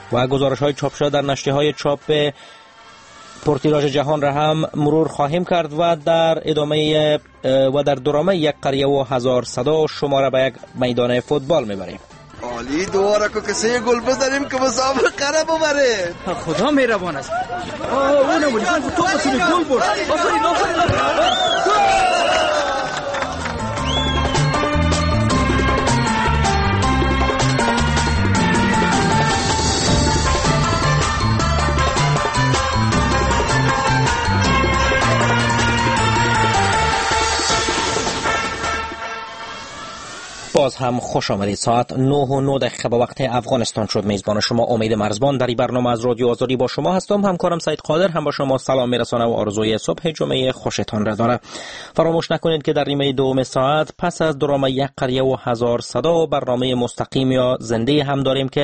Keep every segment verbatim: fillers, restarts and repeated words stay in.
و گزارش‌های چاپ شده در نشریه‌های چاپ پرتیراژ جهان را هم مرور خواهیم کرد و در ادامه و در درامه یک قریه و هزار صدا شما را به یک میدان فوتبال میبریم. عالی، دوباره که کسی گل بزنیم که مسابقه را ببره. خدا مهربان است. اونم ولی تو بسید گل برد. آفرین آفرین. باز هم خوش آمدید. ساعت نه و نه دقیقه به وقت افغانستان شد. میزبان شما امید مرزبان در این برنامه از رادیو آزادی با شما هستم. همکارم سعید قادر هم با شما سلام میرسانه و آرزوی صبح جمعه خوشتان را داره. فراموش نکنید که در نیمه دوم ساعت پس از درامه یک قریه و هزار صدا برنامه مستقیم یا زنده هم داریم که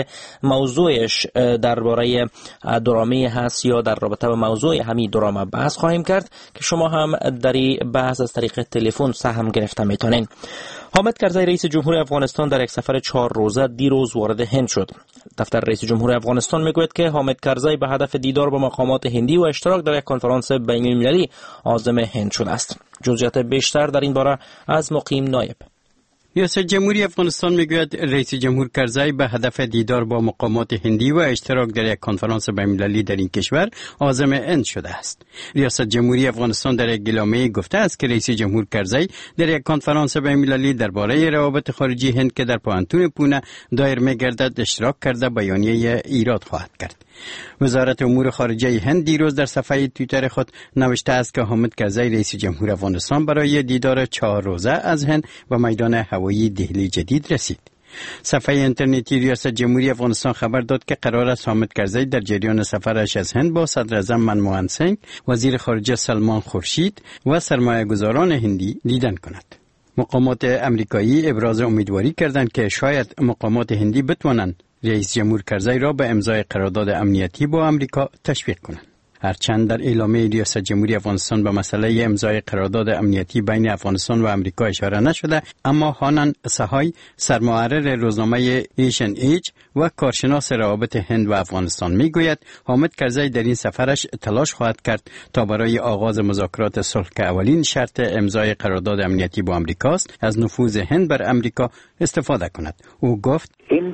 موضوعش درباره درامه هست یا در رابطه با موضوع همین درامه بحث خواهیم کرد که شما هم در این بحث از طریق تلفن سهم گرفته میتونین. حامد کرزی رئیس جمهور افغانستان در یک سفر چهار روزه دیروز وارد هند شد. دفتر رئیس جمهور افغانستان میگوید که حامد کرزی به هدف دیدار با مقامات هندی و اشتراک در یک کنفرانس بین المللی عازم هند شده است. جزئیات بیشتر در این باره از مقیم نایب. ریاست جمهوری افغانستان میگوید رئیس جمهور کرزی به هدف دیدار با مقامات هندی و اشتراک در یک کنفرانس بین‌المللی در این کشور عازم هند شده است. ریاست جمهوری افغانستان در یک اعلامیه گفته است که رئیس جمهور کرزی در یک کنفرانس بین‌المللی درباره روابط خارجی هند که در پوهنتون پونه دایر می‌گردد اشتراک کرده بیانیه ایراد خواهد کرد. وزارت امور خارجه هند دیروز در صفحه توییتر خود نوشته است که حامد کرزی رئیس جمهور افغانستان برای دیدار چهار روزه از هند و میدان هوایی دهلی جدید رسید. صفحه اینترنتی ریاست جمهوری افغانستان خبر داد که قرار است حامد کرزی در جریان سفرش از هند با صدر اعظم منموهن سینگ، وزیر خارجه سلمان خورشید و سرمایه‌گذاران هندی دیدن کند. مقامات امریکایی ابراز امیدواری کردند که شاید مقامات هندی بتوانند رئیس جمهور کرزی را به امضای قرارداد امنیتی با امریکا تشویق کنند. هرچند در اعلامیه ریاست جمهوری افغانستان به مسئله امضای قرارداد امنیتی بین افغانستان و امریکا اشاره نشده، اما هانن سهای سرمحرر روزنامه ایشن ایج و کارشناس روابط هند و افغانستان میگوید حامد کرزی در این سفرش تلاش خواهد کرد تا برای آغاز مذاکرات صلح که اولین شرط امضای قرارداد امنیتی با امریکاست از نفوذ هند بر امریکا استفاده کند. او گفت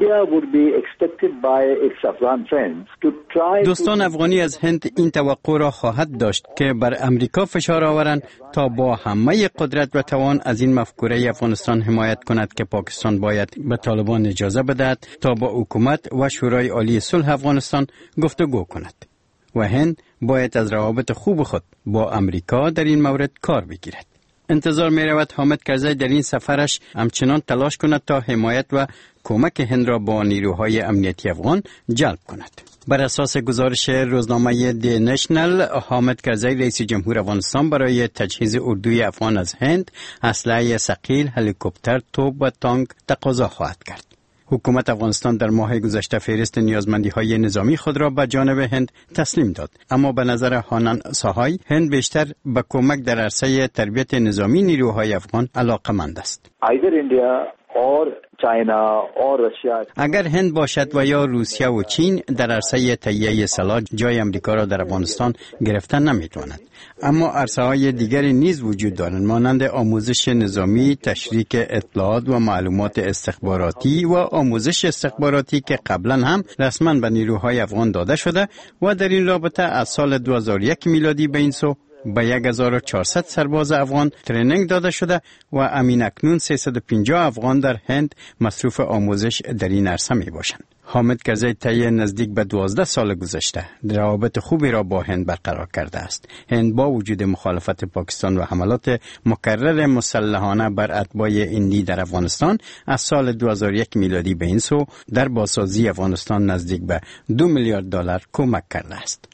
دوستان افغانی از هند این توقع را خواهد داشت که بر امریکا فشار آورند تا با همه قدرت و توان از این مفکوره افغانستان حمایت کند که پاکستان باید به طالبان اجازه بدهد تا با حکومت و شورای عالی صلح افغانستان گفتگو کند و هند باید از روابط خوب خود با امریکا در این مورد کار بگیرد. انتظار می رود حامد کرزی در این سفرش همچنان تلاش کند تا حمایت و کمک هند را با نیروهای امنیتی افغان جلب کند. بر اساس گزارش روزنامه دی نشنل، حامد کرزی رئیس جمهور افغانستان برای تجهیز اردوی افغان از هند اسلحه ثقیل، هلیکوپتر، توپ و تانک تقاضا خواهد کرد. حکومت افغانستان در ماه گذشته فهرست نیازمندی‌های نظامی خود را به جانب هند تسلیم داد، اما به نظر هانن ساهای هند بیشتر به کمک در عرصه تربیت نظامی نیروهای افغان علاقه‌مند است. اگر هند باشد و یا روسیه و چین در عرصه تهیه سلاح جای امریکا را در افغانستان گرفتن نمیتواند، اما عرصه های دیگری نیز وجود دارند مانند آموزش نظامی، تشریک اطلاعات و معلومات استخباراتی و آموزش استخباراتی که قبلا هم رسما به نیروهای افغان داده شده و در این رابطه از سال دو هزار و یک میلادی به این سو به هزار و چهارصد سرباز افغان ترینینگ داده شده و امین اکنون سیصد و پنجاه افغان در هند مصروف آموزش در این عرصه می باشند. حامد کرزی طی نزدیک به دوازده سال گذشته روابط خوبی را با هند برقرار کرده است. هند با وجود مخالفت پاکستان و حملات مکرر مسلحانه بر اتباع هندی در افغانستان از سال دو هزار و یک میلادی به این سو در بازسازی افغانستان نزدیک به دو میلیارد دلار کمک کرده است.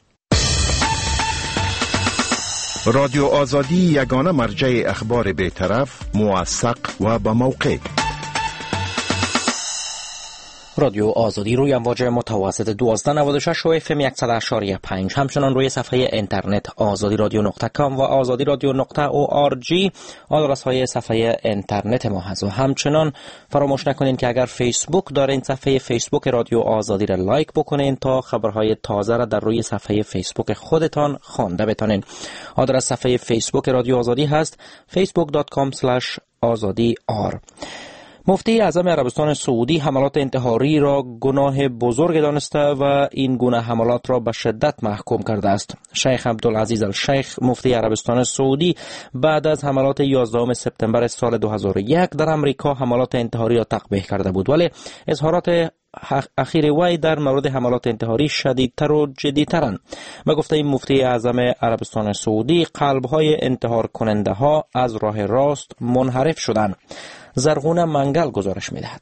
رادیو آزادی یگانه مرجع اخبار بی‌طرف، موثق و با موقع. رادیو آزادی روی امواج متوسط دوازده نود و شش و اف ام صد و اشاری پنج، همچنان روی صفحه اینترنت آزادی رادیو نقطه کام و آزادی رادیو نقطه او آر جی آدرس های صفحه اینترنت ما هست. و همچنان فراموش نکنین که اگر فیسبوک دارین صفحه فیسبوک رادیو آزادی را لایک بکنین تا خبرهای تازه را در روی صفحه فیسبوک خودتان خوانده بتونین. آدرس صفحه فیسبوک رادیو آزادی هست facebook dot com slash azadi r. مفتی اعظم عربستان سعودی حملات انتحاری را گناه بزرگ دانسته و این گونه حملات را به شدت محکوم کرده است. شیخ عبدالعزیز الشیخ مفتی عربستان سعودی بعد از حملات یازدهم سپتامبر سال دو هزار و یک در امریکا حملات انتحاری را تقبیح کرده بود، ولی اظهارات اخیر وی در مورد حملات انتحاری شدیدتر و جدیترند. به گفته این مفتی اعظم عربستان سعودی، قلب‌های انتحار کننده ها از راه راست منحرف شدند. زرغونه منگل گزارش می‌دهد.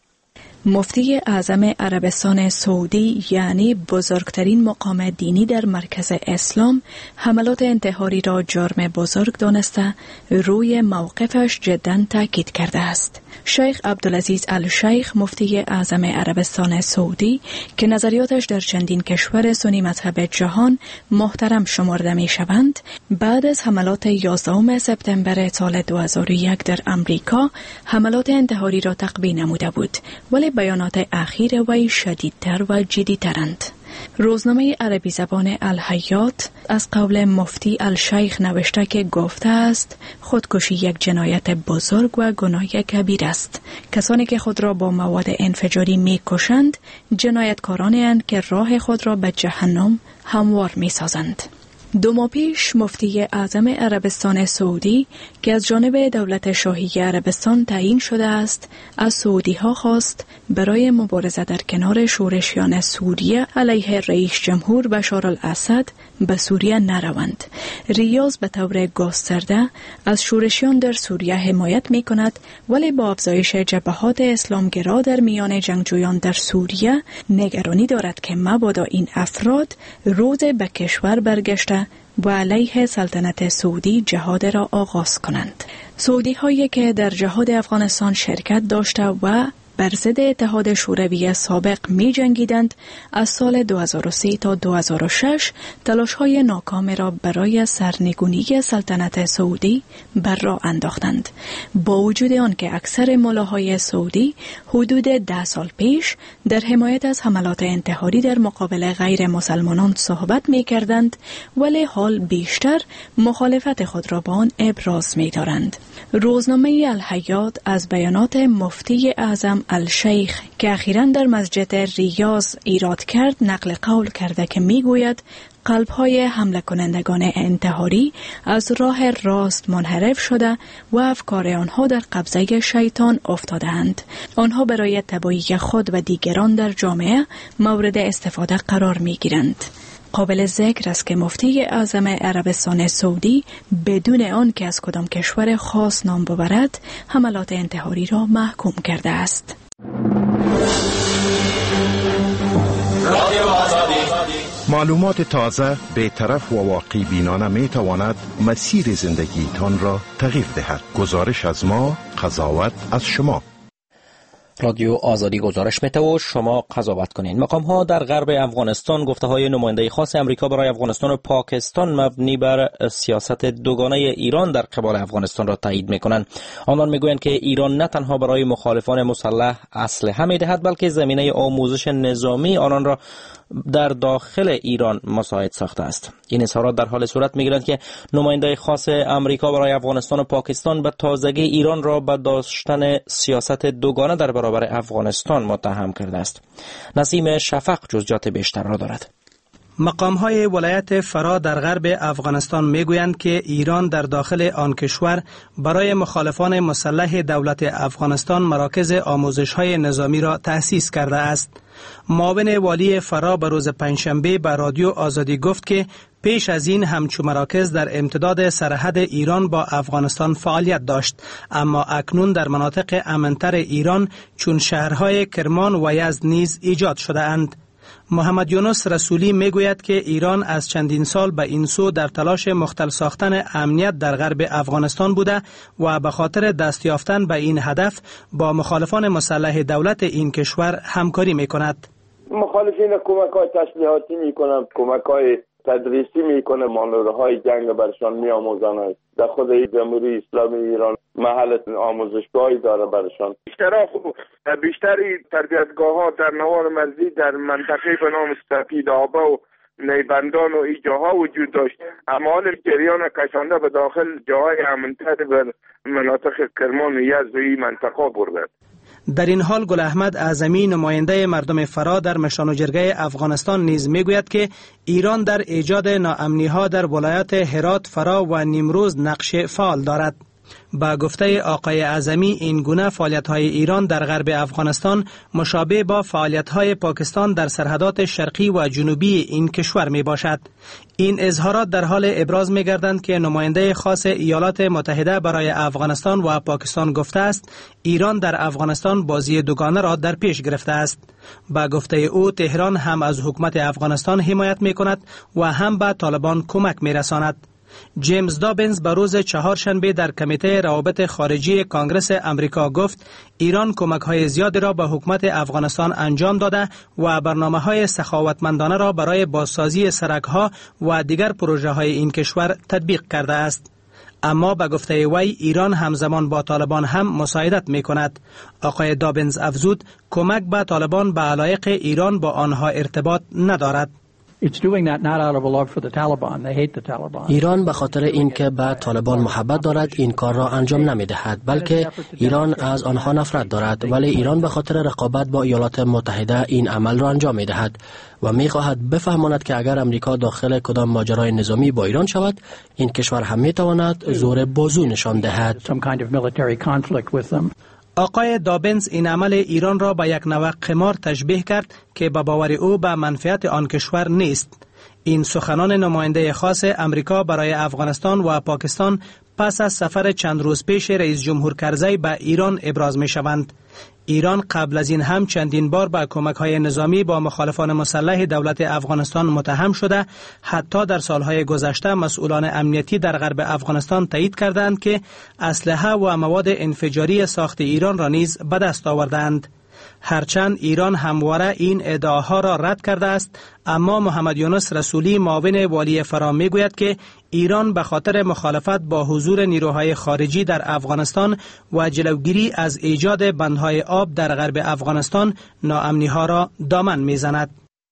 مفتی اعظم عربستان سعودی یعنی بزرگترین مقام دینی در مرکز اسلام حملات انتحاری را جرم بزرگ دانسته روی موقفش جداً تاکید کرده است. شیخ عبدالعزیز الشیخ مفتی اعظم عربستان سعودی که نظریاتش در چندین کشور سنی مذهب جهان محترم شمرده می شوند، بعد از حملات یازدهم سپتامبر سال دو هزار و یک در امریکا حملات انتحاری را تقبیح نموده بود، ولی بیانات اخیر وی شدیدتر و جدیترند. روزنامه عربی زبان الحیات از قول مفتی الشیخ نوشته که گفته است خودکشی یک جنایت بزرگ و گناه کبیر است. کسانی که خود را با مواد انفجاری می کشند جنایتکارانی اند که راه خود را به جهنم هموار می سازند. دو ماه پیش مفتی اعظم عربستان سعودی که از جانب دولت شاهی عربستان تعیین شده است از سعودی ها خواست برای مبارزه در کنار شورشیان سوریه علیه رئیس جمهور بشار الاسد به سوریه نروند. ریاض به طور گسترده از شورشیان در سوریه حمایت می کند، ولی با افزایش جبهات اسلامگرا در میان جنگجویان در سوریه نگرانی دارد که مبادا این افراد روز به کشور برگشته و علیه سلطنت سعودی جهاد را آغاز کنند. سعودی هایی که در جهاد افغانستان شرکت داشته و بر ضد اتحاد شوروی سابق می جنگیدند، از سال دو هزار و سه تا دو هزار و شش تلاش های ناکام را برای سرنگونی سلطنت سعودی بر راه انداختند. با وجود آن که اکثر ملاهای سعودی حدود ده سال پیش در حمایت از حملات انتحاری در مقابل غیر مسلمانان صحبت می کردند، ولی حال بیشتر مخالفت خود را با آن ابراز می دارند. روزنامه الحیات از بیانات مفتی اعظم الشیخ که اخیراً در مسجد ریاض ایراد کرد نقل قول کرده که میگوید قلب‌های حمله کنندگان انتحاری از راه راست منحرف شده و افکار آنها در قبضه شیطان افتادند. آنها برای تباهی خود و دیگران در جامعه مورد استفاده قرار می‌گیرند. قابل ذکر است که مفتی اعظم عربستان سعودی بدون آن که از کدام کشور خاص نام ببرد حملات انتحاری را محکوم کرده است. معلومات تازه، بی‌طرف و واقعی بینانه می تواند مسیر زندگیتان را تغییر دهد. گزارش از ما، قضاوت از شما. رادیو آزادی گزارش میده و شما قضاوت کنین. مقام ها در غرب افغانستان گفته های نماینده خاص امریکا برای افغانستان و پاکستان مبنی بر سیاست دوگانه ایران در قبال افغانستان را تایید میکنند. آنان میگویند که ایران نه تنها برای مخالفان مسلح اسلحه میدهد، بلکه زمینه آموزش نظامی آنان را در داخل ایران مساعد ساخته است. این اظهارات در حال صورت میگیرند که نماینده خاص امریکا برای افغانستان و پاکستان به تازگی ایران را به داشتن سیاست دوگانه در برابر افغانستان متهم کرده است. نسیم شفق جزئیات بیشتر را دارد. مقام‌های ولایت فرا در غرب افغانستان میگویند که ایران در داخل آن کشور برای مخالفان مسلح دولت افغانستان مراکز آموزش‌های نظامی را تأسیس کرده است. معاون والی فرا به روز پنجشنبه به رادیو آزادی گفت که پیش از این همچو مراکز در امتداد سرحد ایران با افغانستان فعالیت داشت، اما اکنون در مناطق امن‌تر ایران چون شهرهای کرمان و یزد نیز ایجاد شده اند. محمد یونس رسولی میگوید که ایران از چندین سال به این سو در تلاش مختل ساختن امنیت در غرب افغانستان بوده و به خاطر دست یافتن به این هدف با مخالفان مسلح دولت این کشور همکاری میکند. مخالفین کمک‌های تسلیحاتی میکنند، کمک‌های تدریسی میکنه، مانورهای جنگ برشان میآموزند. در خود جمهوری اسلامی ایران محل آموزشگاهی داره برشان. بیشتر بیشتری تربیتگاه ها در نوار مرزی در منطقه به نام سپید آبا و نیبندان و ای جاها وجود داشت، اما حال جریان کشانده به داخل جاهای امن‌تر بر مناطق کرمان و یزد و این منطقه برده. در این حال گل احمد اعظمی نماینده مردم فرا در مشان و جرگه افغانستان نیز میگوید که ایران در ایجاد ناامنی‌ها در ولایات هرات، فرا و نیمروز نقش فعال دارد. با گفته آقای اعظمی این گونه فعالیت‌های ایران در غرب افغانستان مشابه با فعالیت‌های پاکستان در سرحدات شرقی و جنوبی این کشور میباشد. این اظهارات در حال ابراز می‌گردند که نماینده خاص ایالات متحده برای افغانستان و پاکستان گفته است ایران در افغانستان بازی دوگانه را در پیش گرفته است. با گفته او تهران هم از حکومت افغانستان حمایت می‌کند و هم به طالبان کمک می‌رساند. جیمز دابنز به روز چهارشنبه در کمیته روابط خارجی کانگرس امریکا گفت ایران کمک‌های زیادی را به حکومت افغانستان انجام داده و برنامه‌های سخاوتمندانه را برای بازسازی سرک‌ها و دیگر پروژه‌های این کشور تطبیق کرده است. اما به گفته وی ایران همزمان با طالبان هم مساعدت می‌کند. آقای دابنز افزود کمک به طالبان به علایق ایران با آنها ارتباط ندارد. ایران به خاطر اینکه به طالبان محبت دارد این کار را انجام نمی‌دهد، بلکه ایران از آنها نفرت دارد، ولی ایران به خاطر رقابت با ایالات متحده این عمل را انجام می‌دهد و می‌خواهد بفهماند که اگر امریکا داخل کدام ماجرای نظامی با ایران شود این کشور هم می‌تواند زور بازو نشان دهد. آقای دابنز این عمل ایران را به یک نوع قمار تشبیه کرد که به باور او به منفعت آن کشور نیست. این سخنان نماینده خاص امریکا برای افغانستان و پاکستان پس از سفر چند روز پیش رئیس جمهور کرزی به ایران ابراز می شوند. ایران قبل از این هم چندین بار با کمک‌های نظامی با مخالفان مسلح دولت افغانستان متهم شده، حتی در سالهای گذشته مسئولان امنیتی در غرب افغانستان تایید کردند که اسلحه و مواد انفجاری ساخت ایران را نیز به دست آوردند. هرچند ایران همواره این ادعاها را رد کرده است، اما محمد یونس رسولی معاون والی فرا میگوید که ایران به خاطر مخالفت با حضور نیروهای خارجی در افغانستان و جلوگیری از ایجاد بندهای آب در غرب افغانستان ناامنی‌ها را دامن میزند.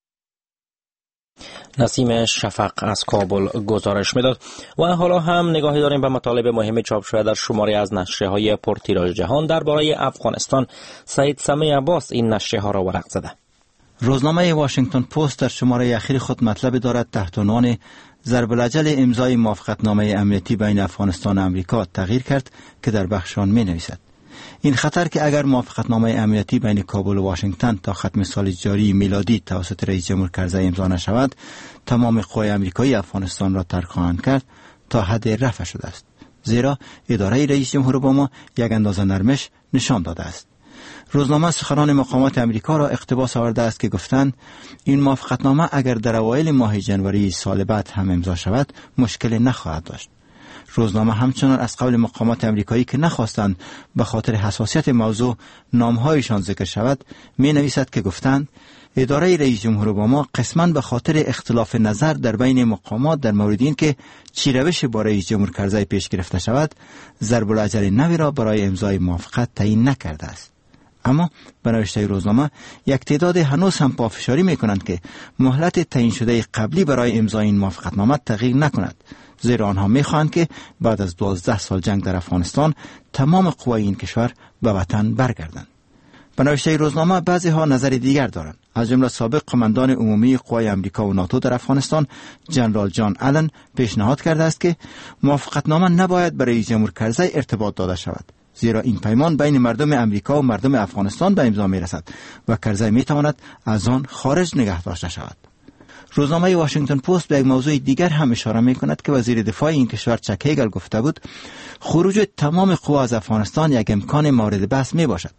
نسیم شفق از کابل گزارش میداد. و حالا هم نگاهی داریم به مطالب مهم چاپ شده در شماری از نشریه‌های پرتیراژ جهان درباره افغانستان. سعید سمی عباس این نشریه‌ها را ورق زده. روزنامه واشنگتن پست در شماره اخیر خود مطلب دارد تحت عنوان ضرب الاجل امضای موافقتنامه امنیتی بین افغانستان و امریکا تغییر کرد که در بخش آن می‌نویسد این خطر که اگر موافقتنامه امنیتی بین کابل و واشنگتن تا ختم سال جاری میلادی توسط رئیس جمهور کرزی امضا نشود تمام قوای آمریکایی افغانستان را ترک خواهند کرد تا حد رفع شده است، زیرا اداره رئیس جمهور اوباما یک اندازه نرمش نشان داده است. روزنامه سخنان مقامات امریکا را اقتباس آورده است که گفتند این موافقتنامه اگر در اوایل ماه ژانویه سال بعد هم امضا شود مشکلی نخواهد داشت. روزنامه همچنان از قول مقامات امریکایی که نخواستند به خاطر حساسیت موضوع نامهایشان ذکر شود می نویسد که گفتند اداره رئیس جمهور اوباما قسماً به خاطر اختلاف نظر در بین مقامات در مورد این که چی روش با رئیس جمهور کرزی پیش گرفته شود ضرب الاجل نوی را برای امضای موافقت تعیین نکرده است. اما به نوشته روزنامه یک تعداد هنوز هم پافشاری می کنند که مهلت تعیین شده قبلی برای امضای این موافقتنامه تغییر نکند، زیرا آنها می خواهند که بعد از دوازده سال جنگ در افغانستان تمام قوای این کشور به وطن برگردند. به نوشته روزنامه بعضی ها نظر دیگر دارند. از جمله سابق قماندان عمومی قوای آمریکا و ناتو در افغانستان جنرال جان آلن پیشنهاد کرده است که موافقتنامه نباید برای رئیس جمهور کرزی ارتباط داده شود، زیرا این پیمان بین مردم امریکا و مردم افغانستان به امضا می رسد و کرزی می تواند از آن خارج نگه داشته شود. روزنامه واشنگتن پست به یک موضوع دیگر هم اشاره می کند که وزیر دفاع این کشور چک هیگل گفته بود خروج تمام قوا از افغانستان یک امکان مورد بحث می باشد،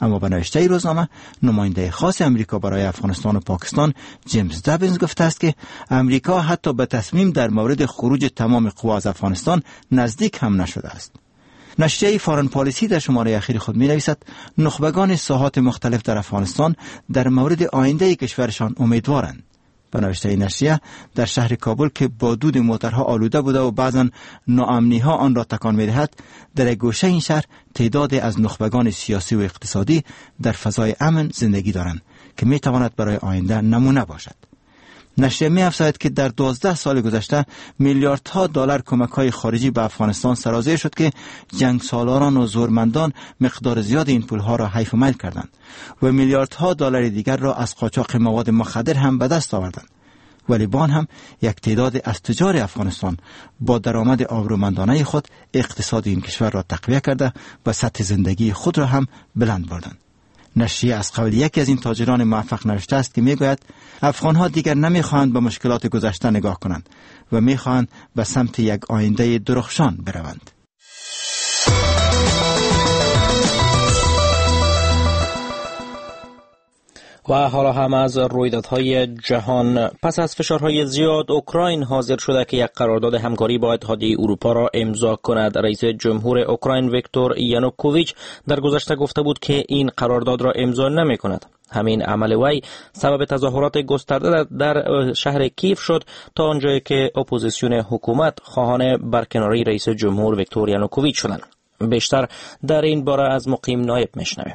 اما به نوشته روزنامه نماینده خاص امریکا برای افغانستان و پاکستان جیمز دابینز گفته است که امریکا حتی به تصمیم در مورد خروج تمام قوا از افغانستان نزدیک هم نشده است. نشریه فارن پالیسی در شماره اخیر خود می نویسد نخبگان ساحات مختلف در افغانستان در مورد آینده کشورشان امیدوارند. به نوشته نشریه در شهر کابل که با دود موترها آلوده بوده و بعضا ناامنی ها آن را تکان می دهد، در گوشه این شهر تعداد از نخبگان سیاسی و اقتصادی در فضای امن زندگی دارند که می تواند برای آینده نمونه باشد. نشریه می افزاید که در دوازده سال گذشته میلیاردها دلار کمک‌های خارجی به افغانستان سرازیر شد که جنگ سالاران و زورمندان مقدار زیاد این پولها را حیف و میل کردند و میلیاردها دلار دیگر را از قاچاق مواد مخدر هم به دست آوردند. ولی با آن هم یک تعداد از تجار افغانستان با درآمد آبرومندانه خود اقتصاد این کشور را تقویت کرده و سطح زندگی خود را هم بلند بردند. نشریه از قول یکی از این تاجران موفق نوشته است که میگوید افغانها دیگر نمیخواهند به مشکلات گذشته نگاه کنند و میخواهند به سمت یک آینده درخشان بروند. و حالا هم از رویدادهای جهان. پس از فشارهای زیاد اوکراین حاضر شده که یک قرارداد همکاری با اتحادیه اروپا را امضا کند. رئیس جمهور اوکراین ویکتور یانوکوویچ در گذشته گفته بود که این قرارداد را امضا نمی کند. همین عمل وی سبب تظاهرات گسترده در شهر کیف شد تا آنجایی که اپوزیسیون حکومت خواهان برکناری رئیس جمهور ویکتور یانوکوویچ شدند. بیشتر در این باره از مقیم نایب میشنویم.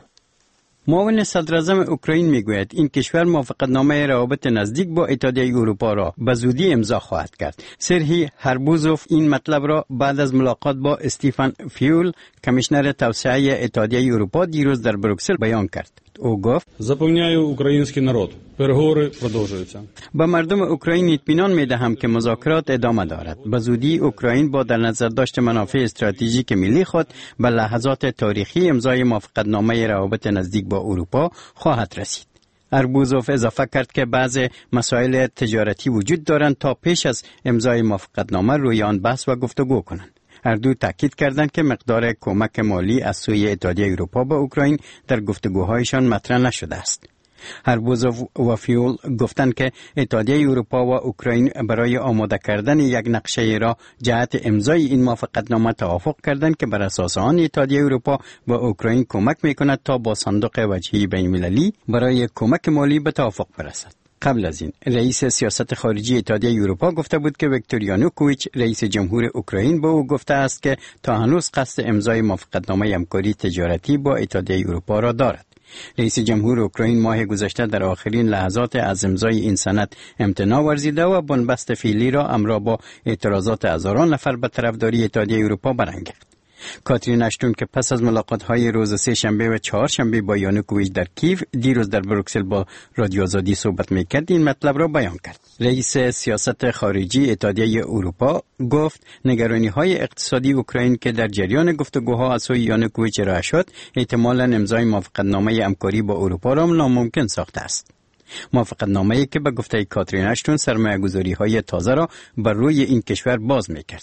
معاون صدراعظم اوکراین میگوید این کشور موافقتنامه روابط نزدیک با اتحادیه اروپا را به زودی امضا خواهد کرد. سرهی هربوزوف این مطلب را بعد از ملاقات با استیفان فیول کمیشنر توسعه اتحادیه اروپا دیروز در بروکسل بیان کرد. او گفت запевняю український народ переговори продовжуються. به مردم اوکراین اطمینان میدهم که مذاکرات ادامه دارد. به زودی اوکراین با در نظر داشت منافع استراتژیک ملی خود به لحظات تاریخی امضای موافقتنامه روابط نزدیک با اروپا خواهد رسید. اربوزوف اضافه کرد که بعض مسائل تجارتی وجود دارند تا پیش از امضای موافقتنامه روی آن بحث و گفتگو کنند. هر دو تاکید کردند که مقدار کمک مالی از سوی اتحادیه اروپا به اوکراین در گفتگوهایشان مطرح نشده است. هربوزوف و فیول گفتند که اتحادیه اروپا و اوکراین برای آماده کردن یک نقشه را جهت امضای این موافقتنامه توافق کردند که بر اساس آن اتحادیه اروپا به اوکراین کمک میکند تا با صندوق وجهی بین‌المللی برای کمک مالی به توافق برسد. قبل از این رئیس سیاست خارجی اتحادیه اروپا گفته بود که ویکتور یانوکوویچ رئیس جمهور اوکراین به او گفته است که تا هنوز قصد امضای موافقتنامه همکاری تجارتی با اتحادیه اروپا را دارد. رئیس جمهور اوکراین ماه گذشته در آخرین لحظات از امضای این سند امتناع ورزیده و بنبست فعلی را همراه با اعتراضات هزاران نفر به طرفداری اتحادیه اروپا برانگیخت. کاترین اشتون که پس از ملاقات‌های روز سه شنبه و چهار شنبه با یانوکوویچ در کیف دیروز در بروکسل با رادیو آزادی صحبت می‌کرد این مطلب را بیان کرد. رئیس سیاست خارجی اتحادیه اروپا گفت نگرانی‌های اقتصادی اوکراین که در جریان گفتگوها از سوی یانوکوویچ ارائه شد احتمالاً امضای موافقتنامه همکاری با اروپا را ناممکن ساخته است. موافقتنامه‌ای که به گفته کاترین اشتون سرمایه‌گذاری‌های تازه را بر روی این کشور باز می‌کرد.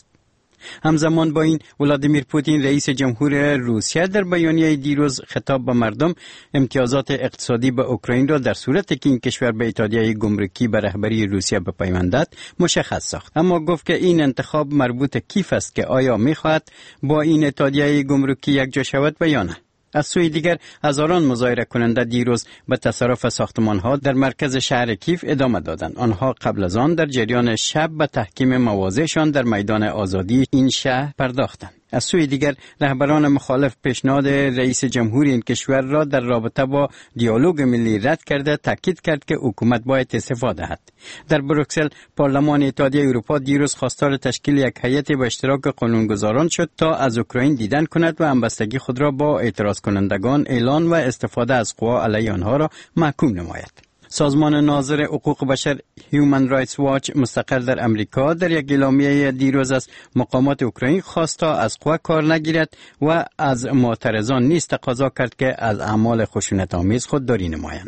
همزمان با این ولادیمیر پوتین رئیس جمهور روسیه در بیانیه دیروز خطاب به مردم امتیازات اقتصادی به اوکراین را در صورتی که این کشور به اتحادیه گمرکی به رهبری روسیه بپیوندد مشخص ساخت. اما گفت که این انتخاب مربوط کیف است که آیا می‌خواهد با این اتحادیه گمرکی یکجا شود یا نه. از سوی دیگر هزاران مظاهره کننده دیروز به تصرف ساختمان‌ها در مرکز شهر کیف ادامه دادند. آنها قبل از آن در جریان شب به تحکیم مواضعشان در میدان آزادی این شهر پرداختند. از سوی دیگر رهبران مخالف پیشنهاد رئیس جمهور این کشور را در رابطه با دیالوگ ملی رد کرده تاکید کرد که حکومت باید استعفا دهد. در بروکسل پارلمان اتحادیه اروپا دیروز خواستار تشکیل یک هیئت به اشتراک قانونگذاران شد تا از اوکراین دیدن کند و همبستگی خود را با اعتراض کنندگان اعلان و استفاده از قوا علیه آنها را محکوم نماید. سازمان ناظر حقوق بشر هیومن رایتس واچ مستقر در امریکا در یک اعلامیه دیروز از مقامات اوکراین خواست تا از قوا کار نگیرد و از معترضان نیز تقاضا کرد که از اعمال خشونت‌آمیز خودداری نمایند.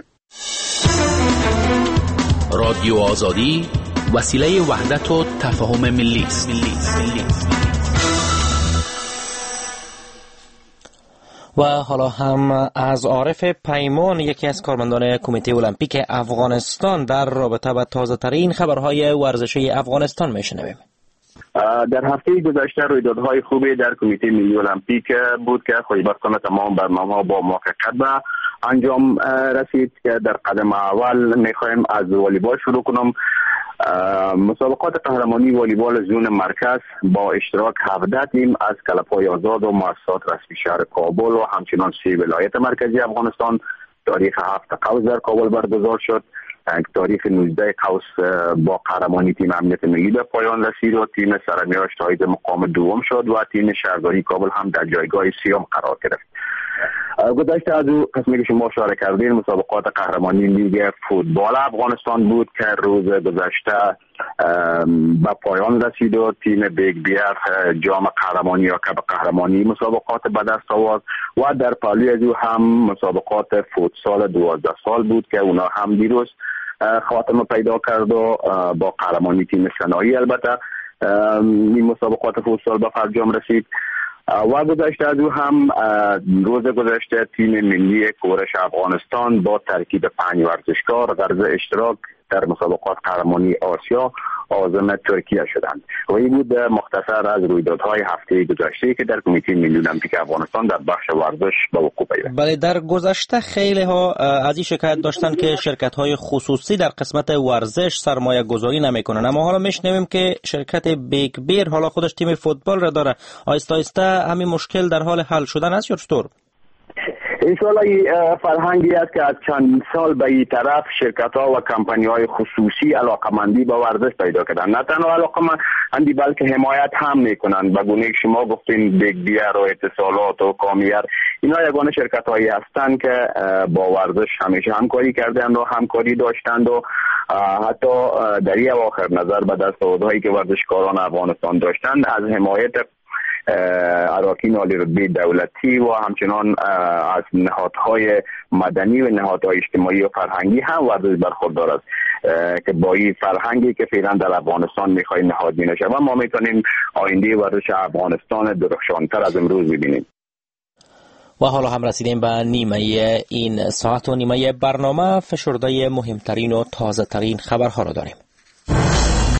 رادیو آزادی وسیله وحدت و تفاهم ملی است. و حالا هم از عارف پیمان، یکی از کارمندان کمیته المپیک افغانستان، در رابطه با تازه ترین خبرهای ورزشی افغانستان میشنویم. در هفته گذشته رویدادهای خوبی در کمیته ملی المپیک بود که خوشبختانه تمام برنامه‌ها با موافقت به انجام رسید که در قدم اول میخوایم از والیبال شروع کنم. مسابقات قهرمانی والیبال زون مرکز با اشتراک هفده تیم از کلب‌های آزاد و مؤسسات رسمی شهر کابل و همچنان سه ولایت مرکزی افغانستان تاریخ هفت قوس در کابل برگزار شد. تاریخ نوزده قوس با قهرمانی تیم امنیت ملی به پایان رسید و تیم سرمیاش تایید مقام دوم شد و تیم شهرداری کابل هم در جایگاه سیوم قرار گرفت. گذشته از او قسمی که شما اشاره کردین مسابقات قهرمانی لیگ فوتبال افغانستان بود که روز گذشته به پایان رسید و تیم بیگ بیر جام قهرمانی یا کپ قهرمانی مسابقات به دست آورد و در پهلوی از او هم مسابقات فوتسال دوازده سال بود که اونا هم دیروز خاتمه پیدا کرد و با قهرمانی تیم سنایی البته این مسابقات فوتسال به فرجام رسید. و گذشته از او هم روز گذشته تیم ملی کورش افغانستان با ترکیب پنج ورزشکار غرض اشتراک در مسابقات قهرمانی آسیا عازم ترکیه شدند. و این بود مختصر از رویدادهای هفته گذشته که در کمیته ملی المپیک افغانستان در بخش ورزش به وقوع پیوست. بله، در گذشته خیلی ها از این شکایت داشتن که شرکت های خصوصی در قسمت ورزش سرمایه گذاری نمی کنن، اما حالا میشنویم که شرکت بیگ بیر حالا خودش تیم فوتبال را داره. آیسته آیسته همین مشکل در حال حل شدن است یا چطور؟ انشاءالله این فرهنگی است که از چند سال به این طرف شرکت ها و کمپانی های خصوصی علاقمندی به ورزش پیدا کردن. نه تنها علاقمندی بلکه حمایت هم میکنن. به گونه شما گفتین بیگ بیر و اتصالات و کامیر، اینا یگانه شرکت هایی هستند که با ورزش همیشه همکاری کردند و همکاری داشتند و حتی در این اواخر نظر به دستاوردهایی که ورزشکاران افغانستان داشتند از حمایت اراکین عالی رتبه دولتی و همچنان از نهادهای مدنی و نهادهای اجتماعی و فرهنگی هم ورزش برخوردار است که با این فرهنگی که فعلا در افغانستان میخوای نهادینه شود و ما میتونیم آینده ورزش افغانستان درخشانتر از امروز ببینیم. و حالا هم رسیدیم به نیمه این ساعت و نیمه برنامه. فشرده مهمترین و تازه ترین خبرها را داریم.